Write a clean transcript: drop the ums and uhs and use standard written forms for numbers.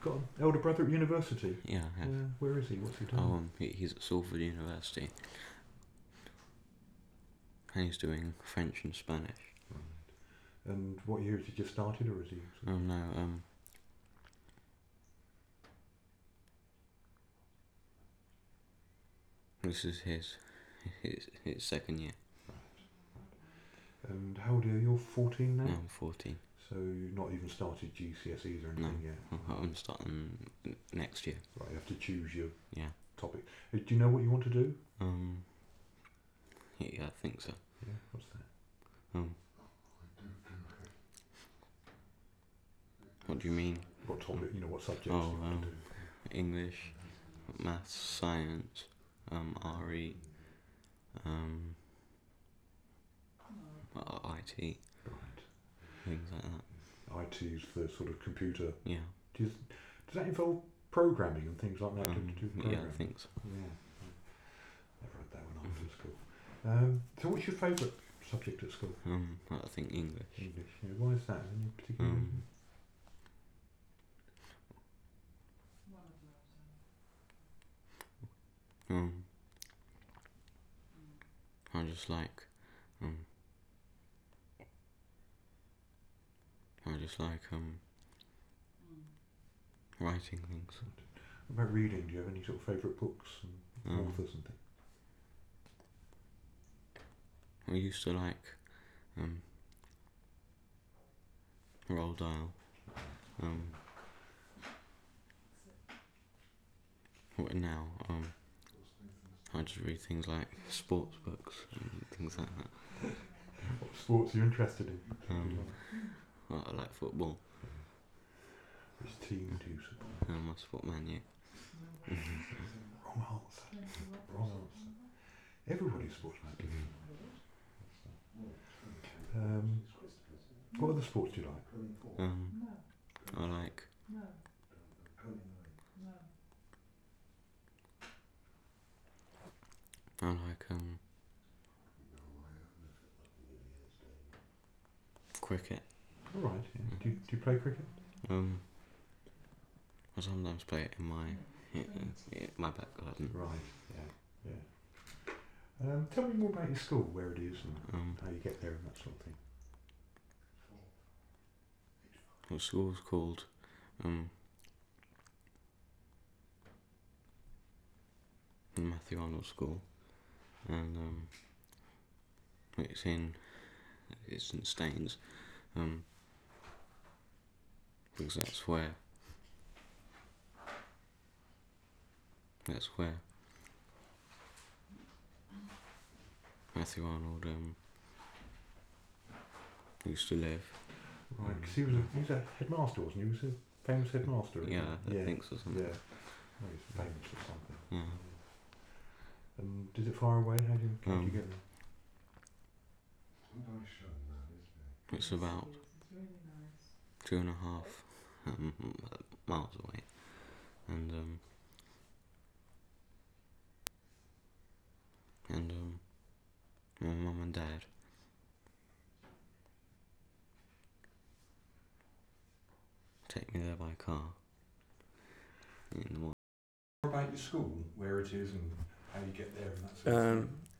got an elder brother at university? Yeah, I have. Where is he? What's he doing? He's at Salford University. And he's doing French and Spanish. Right. And what year has he just started, or is he? No, this is his second year. Right. And how old are you? You're 14 now? No, I'm 14. So you've not even started GCSEs or anything yet? I'm starting next year. Right, you have to choose your topic. Do you know what you want to do? Yeah, I think so. Yeah, what's that? What do you mean? What topic, what subjects you want to do? English, maths, science, RE, IT, Right. things like that. IT is for sort of computer. Yeah. Does that involve programming and things like that? To do programming? Yeah, I think so. Yeah. Never had that when I was at school. So what's your favourite subject at school? I think English. English. Yeah. Why is that? Any particular reason? I just like writing things. What about reading? Do you have any sort of favourite books and authors and things? I used to like Roald Dahl. But now I just read things like sports books and things like that. What sports are you interested in? I like football. Which team do you support? I support Man U. Wrong answer. Wrong answer. Everybody supports Man U. What other sports do you like? I like cricket. All right. Yeah. Do you play cricket? I sometimes play it in my back garden. Right. Yeah. Tell me more about your school, where it is, and how you get there, and that sort of thing. The school's called Matthew Arnold School, and it's in Staines, because that's where Matthew Arnold used to live. Right, because he was a headmaster, wasn't he? He was a famous headmaster. Yeah, I think so. Something. Yeah, well, he's famous or something. Yeah. And is it far away? How do you get there? It's about 2.5 miles away, and my mum and dad take me there by car in the morning. More about your school, where it is, and how you get there, and that sort of thing.